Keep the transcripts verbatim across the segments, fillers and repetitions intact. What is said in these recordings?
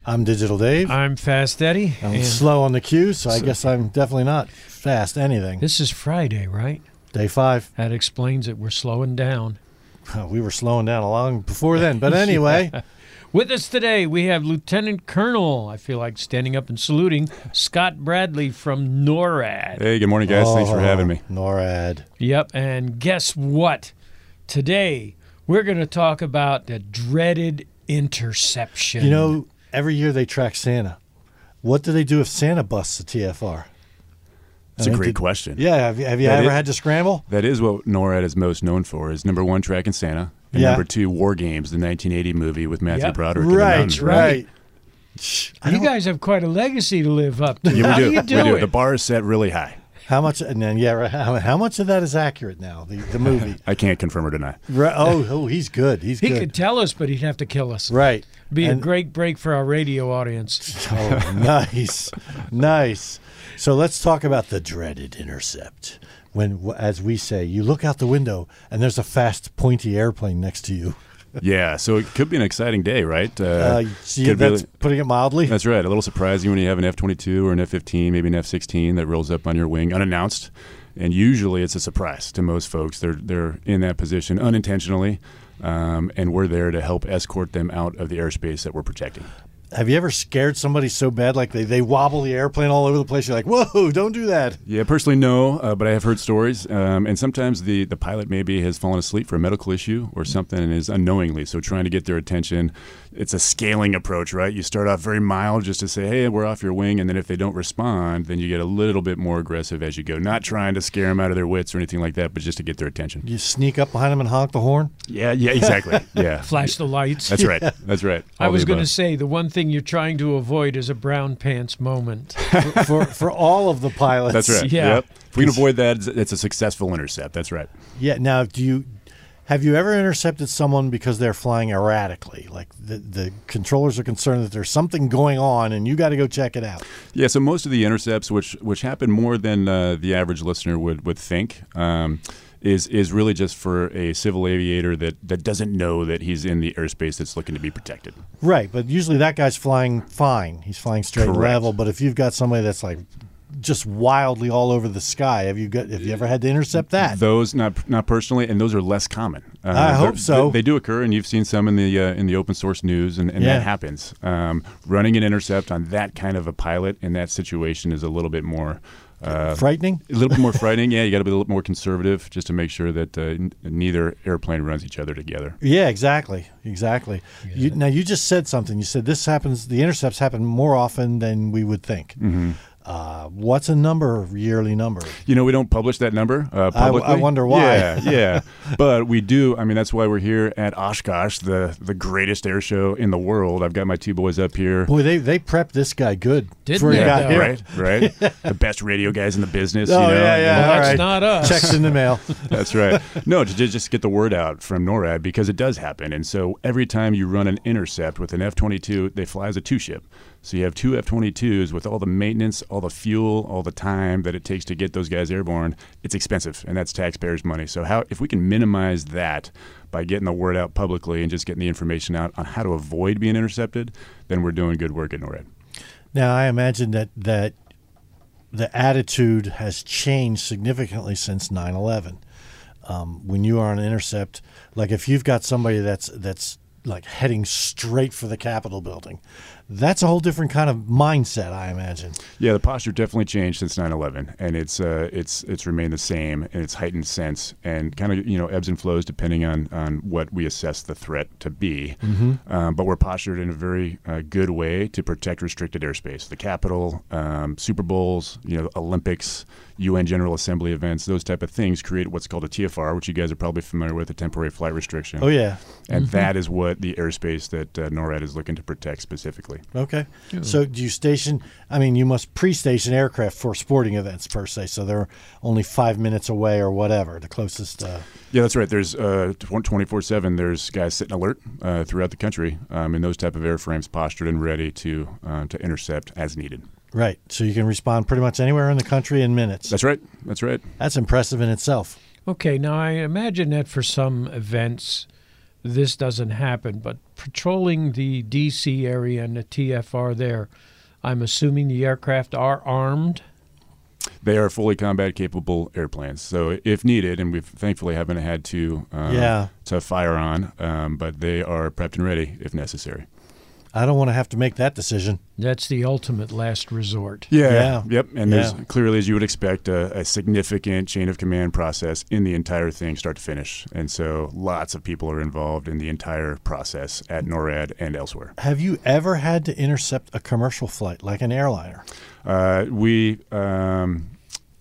I'm Digital Dave. I'm Fast Eddie. I'm and slow on the cue, so I guess I'm definitely not fast anything. This is Friday, right? Day five. That explains it. We're slowing down. We were slowing down a long before then, but anyway. Yeah. With us today, we have Lieutenant Colonel, I feel like standing up and saluting, Scott Bradley from NORAD. Hey, good morning, guys. Oh, Thanks for having me. NORAD. Yep, and guess what? Today, we're going to talk about the dreaded interception. You know, every year they track Santa. What do they do if Santa busts a T F R? That's I a mean, great did, question. Yeah, have you, have you That ever is- had to scramble? That is what NORAD is most known for, is number one, tracking Santa, and Yeah. number two, War Games, the nineteen eighty movie with Matthew Yep. Broderick. in the Right, mountains. right. Shh, I You don't- guys have quite a legacy to live up to. Yeah, How we do do. you do we do. it? The bar is set really high. How much? And then, yeah, right, how, how much of that is accurate now? The the movie. I can't confirm or deny. Right, oh, oh, he's good. He's He good. could tell us, but he'd have to kill us. Right. Be a And- great break for our radio audience. Oh, nice, nice. So let's talk about the dreaded intercept. When, as we say, you look out the window and there's a fast, pointy airplane next to you. Yeah, so it could be an exciting day, right? Uh, Uh, see, could be that's a- putting it mildly. That's right. A little surprising when you have an F twenty-two or an F fifteen, maybe an F sixteen that rolls up on your wing unannounced. And usually it's a surprise to most folks. They're they're in that position unintentionally, um, and we're there to help escort them out of the airspace that we're protecting. Have you ever scared somebody so bad, like they, they wobble the airplane all over the place? You're like, whoa, don't do that. Yeah, personally, no, uh, but I have heard stories. Um, and sometimes the, the pilot maybe has fallen asleep for a medical issue or something and is unknowingly. So trying to get their attention, it's a scaling approach, right? You start off very mild just to say, hey, we're off your wing. And then if they don't respond, then you get a little bit more aggressive as you go. Not trying to scare them out of their wits or anything like that, but just to get their attention. You sneak up behind them and honk the horn. Yeah, yeah, exactly. Yeah. Flash the lights. That's right. That's right. I All was the going to above. say the one thing you're trying to avoid is a brown pants moment. for for all of the pilots. That's right. Yeah. Yep. If we can avoid that, it's- it's a successful intercept. That's right. Yeah. Now, do you have you ever intercepted someone because they're flying erratically? Like the the controllers are concerned that there's something going on, and you got to go check it out. Yeah, so most of the intercepts, which which happen more than uh, the average listener would would think, um, is is really just for a civil aviator that, that doesn't know that he's in the airspace that's looking to be protected. Right, but usually that guy's flying fine. He's flying straight and Correct. level. But if you've got somebody that's like just wildly all over the sky, have you got have you ever had to intercept that? Those not not personally, and those are less common. Uh, I hope they're- so. They, they do occur, and you've seen some in the uh, in the open source news, and, and Yeah. that happens. Um, running an intercept on that kind of a pilot in that situation is a little bit more. Uh, Frightening? A little bit more frightening, yeah. You got to be a little more conservative just to make sure that uh, n- neither airplane runs each other together. Yeah, exactly, exactly. You, now you just said something. You said this happens. The intercepts happen more often than we would think. Mm-hmm. Uh, what's a number, yearly number? You know, we don't publish that number uh, I- I publicly. wonder why. Yeah, yeah. But we do. I mean, that's why we're here at Oshkosh, the the greatest air show in the world. I've got my two boys up here. Boy, they they prepped this guy good Didn't before he they, got though? here. Right, right. The best radio guys in the business. Oh, you know? yeah, yeah. Well, all that's right. not us. Checks in the mail. That's right. No, to ju- just get the word out from NORAD because it does happen. And so every time you run an intercept with an F twenty-two, they fly as a two-ship. So you have two F twenty-twos with all the maintenance, all the fuel, all the time that it takes to get those guys airborne. It's expensive, and that's taxpayers' money. So how if we can minimize that by getting the word out publicly and just getting the information out on how to avoid being intercepted, then we're doing good work at NORAD. Now, I imagine that that the attitude has changed significantly since nine eleven. Um, when you are on an intercept, like if you've got somebody that's that's like heading straight for the Capitol building, that's a whole different kind of mindset, I imagine. Yeah, the posture definitely changed since nine eleven, and it's uh, it's it's remained the same in its heightened sense, and kind of you know ebbs and flows depending on, on what we assess the threat to be. Mm-hmm. Um, but we're postured in a very uh, good way to protect restricted airspace, the Capitol, um, Super Bowls, you know, Olympics, U N General Assembly events, those type of things create what's called a T F R, which you guys are probably familiar with, a temporary flight restriction. Oh yeah. And Mm-hmm. that is what the airspace that uh, NORAD is looking to protect specifically. Okay. So do you station, I mean, you must pre-station aircraft for sporting events per se, so they're only five minutes away or whatever, the closest. Uh, Yeah, that's right. There's uh, twenty-four seven, there's guys sitting alert uh, throughout the country um, in those type of airframes postured and ready to uh, to intercept as needed. right. So you can respond pretty much anywhere in the country in minutes. That's right. That's right. That's impressive in itself. Okay, now I imagine that for some events, this doesn't happen, but patrolling the D C area and the T F R there, I'm assuming the aircraft are armed? They are fully combat capable airplanes. So if needed, and we thankfully haven't had to uh, Yeah. to fire on, um, but they are prepped and ready if necessary. I don't want to have to make that decision. That's the ultimate last resort. Yeah. Yeah. Yep. And there's Yeah. clearly, as you would expect, a, a significant chain of command process in the entire thing, start to finish. And so lots of people are involved in the entire process at NORAD and elsewhere. Have you ever had to intercept a commercial flight like an airliner? Uh, we, um,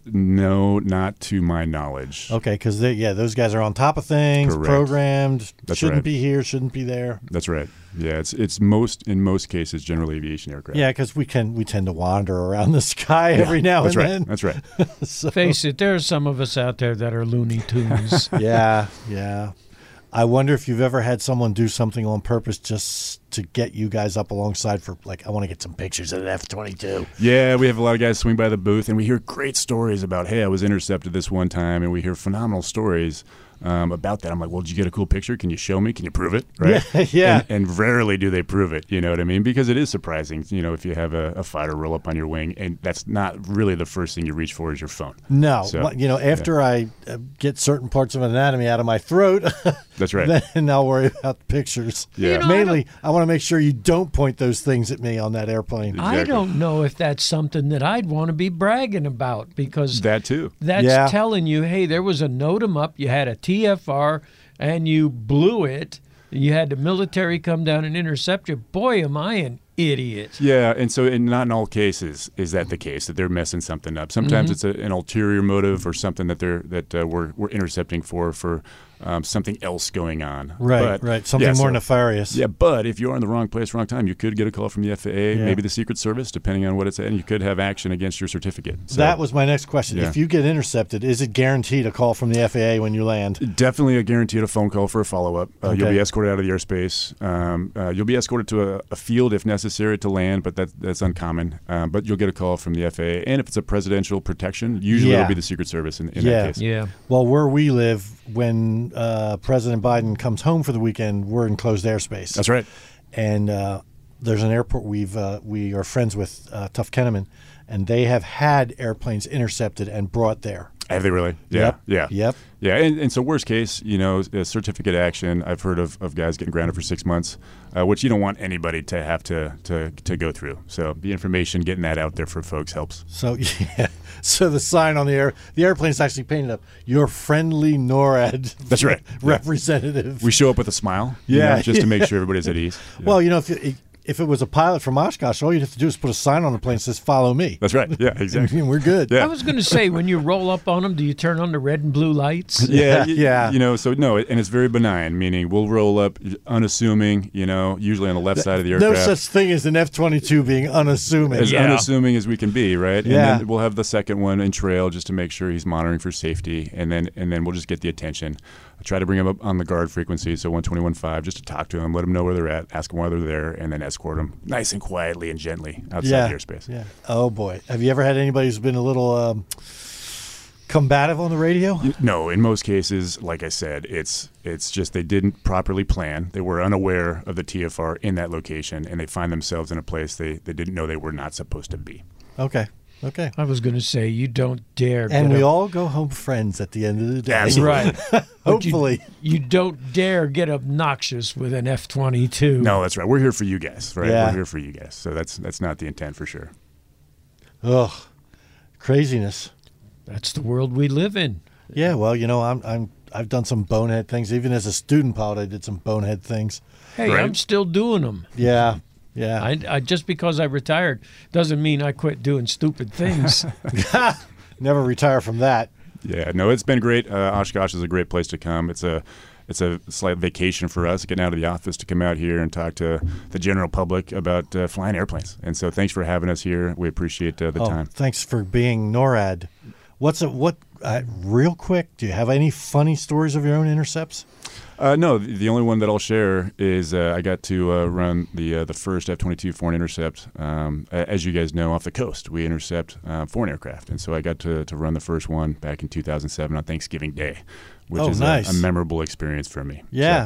no, not to my knowledge. Okay, because yeah, those guys are on top of things, Correct. programmed. That's shouldn't right. be here, shouldn't be there. That's right. Yeah, it's it's most in most cases general aviation aircraft. Yeah, because we can we tend to wander around the sky every now That's and right. then. That's right. So- Face it, there are some of us out there that are Looney Tunes. yeah, yeah. I wonder if you've ever had someone do something on purpose just to get you guys up alongside for, like, I want to get some pictures of an F twenty-two. Yeah, we have a lot of guys swing by the booth, and we hear great stories about, hey, I was intercepted this one time, and we hear phenomenal stories um, about that. I'm like, well, did you get a cool picture? Can you show me? Can you prove it? Right? Yeah, yeah. And, and rarely do they prove it, you know what I mean? Because it is surprising, you know, if you have a, a fighter roll up on your wing, and that's not really the first thing you reach for is your phone. No, So, well, you know, after I uh, get certain parts of anatomy out of my throat, That's right. then I'll worry about the pictures. Yeah. You know, I Mainly, I, want to make sure you don't point those things at me on that airplane. I Exactly. don't know if that's something that I'd want to be bragging about, because That too. that's Yeah. telling you, hey, there was a NOTAM up, you had a T F R, and you blew it. You had the military come down and intercept you. Boy, am I an idiot. Yeah, and so in not in all cases is that the case that they're messing something up. Sometimes Mhm. it's a, an ulterior motive or something that they're that uh, we're we're intercepting for for um, something else going on. Right, But, right. Something yeah, more so- nefarious. Yeah, but if you are in the wrong place, wrong time, you could get a call from the F A A, Yeah. maybe the Secret Service, depending on what it's at, and you could have action against your certificate. So That was my next question. Yeah. If you get intercepted, is it guaranteed a call from the F A A when you land? definitely a guaranteed a phone call for a follow-up. Uh, You'll Okay. be escorted out of the airspace. Um, uh, you'll be escorted to a, a field if necessary to land, but that, that's uncommon. Um, but you'll get a call from the F A A. And if it's a presidential protection, usually Yeah. it'll be the Secret Service in, in Yeah. that case. Yeah. Well, where we live, when uh, President Biden comes home for the weekend, we're in closed airspace. That's right. And uh, there's an airport we've uh, we are friends with, uh, Tough Kenneman, and they have had airplanes intercepted and brought there. Have they really? Yeah. Yep. Yeah. Yep. Yeah. And, and so worst case, you know, a certificate action, I've heard of, of guys getting grounded for six months, uh, which you don't want anybody to have to, to, to go through. So the information, getting that out there for folks helps. So yeah, so the sign on the air, the airplane's actually painted up, "Your friendly NORAD." That's right. Yeah. representative. We show up with a smile, you Yeah. know, just to make sure everybody's at ease. Yeah. Well, you know, if you, if it was a pilot from Oshkosh, all you'd have to do is put a sign on the plane that says "Follow me." That's right. Yeah, I exactly. mean, we're good. Yeah. I was going to say, when you roll up on them, do you turn on the red and blue lights? Yeah, Yeah, y- yeah. You know, so no, and it's very benign, meaning we'll roll up unassuming, you know, usually on the left side of the No aircraft. such thing as an F twenty-two being unassuming. As Yeah. unassuming as we can be, right? Yeah. And then we'll have the second one in trail just to make sure he's monitoring for safety, and then and then we'll just get the attention. I try to bring him up on the guard frequency, so one twenty-one point five, just to talk to him, let him know where they're at, ask them why they're there, and then escort them nice and quietly and gently outside Yeah. the airspace. Yeah. Oh boy, have you ever had anybody who's been a little um, combative on the radio? No, in most cases, like I said, it's it's just they didn't properly plan. They were unaware of the T F R in that location, and they find themselves in a place they, they didn't know they were not supposed to be. Okay. Okay. I was going to say, you don't dare. And get we up- all go home friends at the end of the day. Absolutely. Right. But you- Hopefully. You, don't dare get obnoxious with an F twenty-two. No, that's right. We're here for you guys, right? Yeah. We're here for you guys. So that's that's not the intent for sure. Ugh. Craziness. That's the world we live in. Yeah, well, you know, I'm I'm I've done some bonehead things. Even as a student pilot, I did some bonehead things. Hey, Right. I'm still doing them. Yeah. Yeah. I, I just because I retired doesn't mean I quit doing stupid things. Never retire from that. Yeah, no, it's been great. Uh, Oshkosh is a great place to come. It's a it's a slight vacation for us, getting out of the office to come out here and talk to the general public about uh, flying airplanes. And so, thanks for having us here. We appreciate uh, the Oh, time. thanks for being NORAD. What's a, what? Uh, real quick, do you have any funny stories of your own intercepts? Uh, no, the, the only one that I'll share is uh, I got to uh, run the uh, the first F twenty-two foreign intercept. Um, a- as you guys know, off the coast, we intercept uh, foreign aircraft, and so I got to, to run the first one back in two thousand seven on Thanksgiving Day, which Oh, is nice. a, a memorable experience for me. Yeah. So,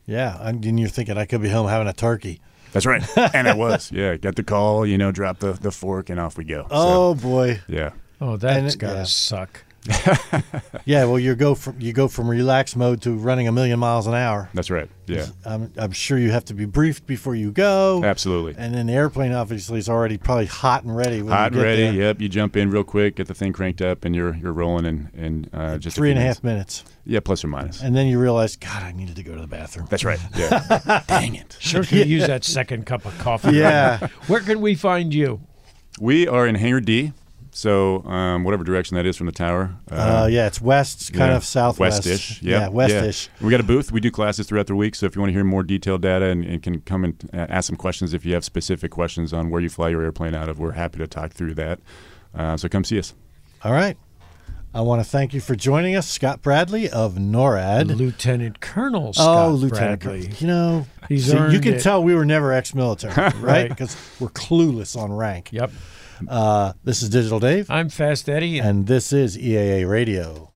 Yeah, and you're thinking I could be home having a turkey. That's right. And I was. Yeah, got the call, you know, drop the, the fork, and off we go. Oh, so, boy. Yeah. Oh, that's And- got to yeah. suck. Yeah, well, you go from you go from relaxed mode to running a million miles an hour. That's right. Yeah. I'm, I'm sure you have to be briefed before you go. Absolutely. And then the airplane obviously is already probably hot and ready. When Hot you and get ready. there. Yep. You jump in real quick, get the thing cranked up, and you're you're rolling in, in uh, just Three a and few a half minutes. minutes. Yeah, plus or minus. And then you realize, God, I needed to go to the bathroom. That's right. Yeah. Dang it. Sure could use that second cup of coffee. Yeah. Where can we find you? We are in Hangar D, so um, whatever direction that is from the tower. Uh, yeah, it's west, kind yeah, of southwest. West-ish. Yeah, Yep. west-ish. Yeah. We got a booth. We do classes throughout the week, so if you want to hear more detailed data and, and can come and uh, ask some questions if you have specific questions on where you fly your airplane out of, we're happy to talk through that. Uh, so come see us. All right. I want to thank you for joining us, Scott Bradley of NORAD. Lieutenant Colonel Scott oh, Lieutenant Bradley. Colonel. You know, He's see, you earned can it. tell we were never ex-military, right? Right. Because we're clueless on rank. Yep. Uh, this is Digital Dave, I'm Fast Eddie. And and this is E A A Radio.